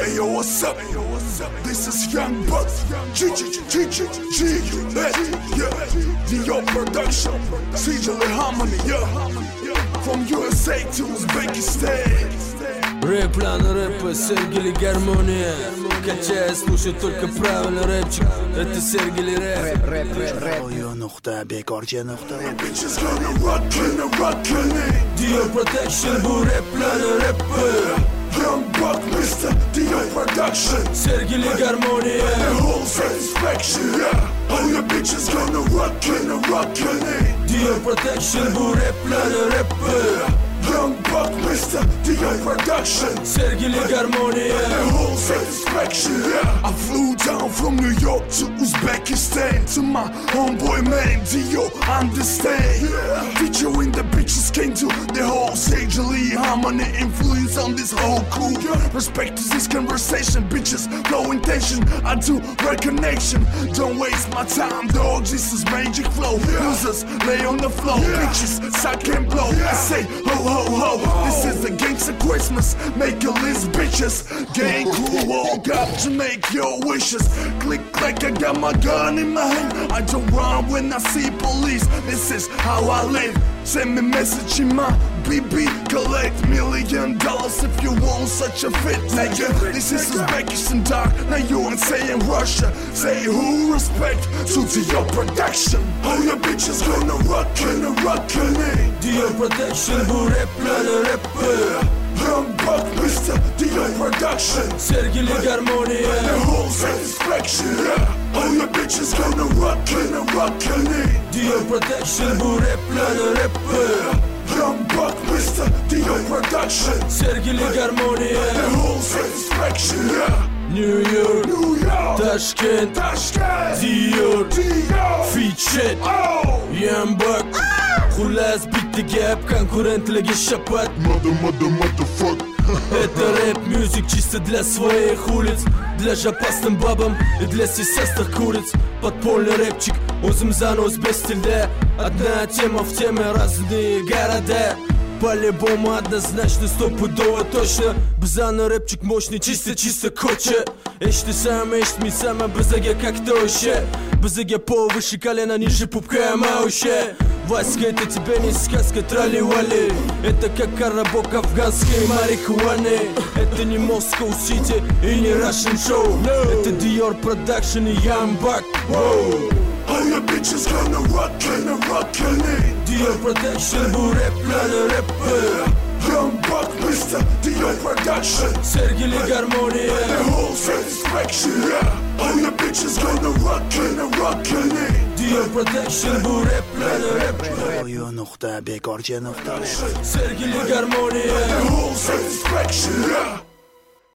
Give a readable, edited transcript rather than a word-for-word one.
Ayo, what's up? This is Young Buck. Dio Production. CJ Harmony, from USA to Uzbekistan. Рэп-план рэпа, Сергей Гармония. Качая, слушай только правильный рэпчик. Это Сергей рэп. Bitches gonna rockin' it. Dio Production, bu рэп-план рэпа. Young Buck, Mr. Dio Production. Сергей Гармония. The whole satisfaction, yeah. All your bitches gonna rockin' it. Dio Production, bu рэп-план рэпа. Young Buck, Mr. Dio Production. Сергей Гармония. The whole satisfaction, yeah. I flew down from New York to Uzbekistan to my homeboy man, Dio, understand? Yeah. Featuring the bitches came to the whole Sage Lee Harmony influence on this whole crew. Respect to this conversation, bitches, no intention. I do recognition. Don't waste my time, dog. This is magic flow. Losers lay on the floor, bitches suck and blow. I say ho ho ho. This is the gangsta Christmas. Make a list, bitches. Gang crew woke up to make your wishes. Click clack, I got my gun in my hand. I don't run when I see police. This is how I live. Send me message in my BB. Collect $1 million if you want such a fit, nigga. This is Uzbekistan, dog. Now you ain't saying Russia. Say who? Respect to your production. All your bitches gonna rockin' it. Dio Production, bu рэп-план рэпа. Young Buck, Mr. Dio Production. Сергей Гармония. The whole satisfaction, yeah. All your bitches gonna rockin' it. Dio Production, bu рэп-план рэпа. Young Buck, Mr. Dio Production. Сергей Гармония. The whole satisfaction, yeah. New York, Tashkent, Dior, Featured, Young Buck. Xullas bitta gap, konkurentligi shapat. Motherfuck. Это рэп-мюзик чисто для своих улиц. Для жопастым бабам и для сисястых куриц. Подпольный рэпчик, o'zimiz без стиля. Одна тема в теме, разные города. По-любому однозначно, стопудово точно. Bizani рэпчик мощный, чисто коча. Eshitsam, eshitmaysam, bizaga как тоще. Bizaga повыше колено, ниже пупка мауща. Васька, это тебе не сказка, трали-вали. Это как коробок афганской марихуаны. Это не Moscow City и не Russian Show. Это Dior Production и Young Buck. All your bitches gonna rockin' it. Dio Production, bu рэп-план рэпа. Young Buck, Mr. Dio Production. Сергей Гармония. The whole satisfaction, yeah. All your bitches gonna rockin' it. Dio Production, bu рэп-план рэпа. Сергей Гармония. The whole satisfaction, yeah.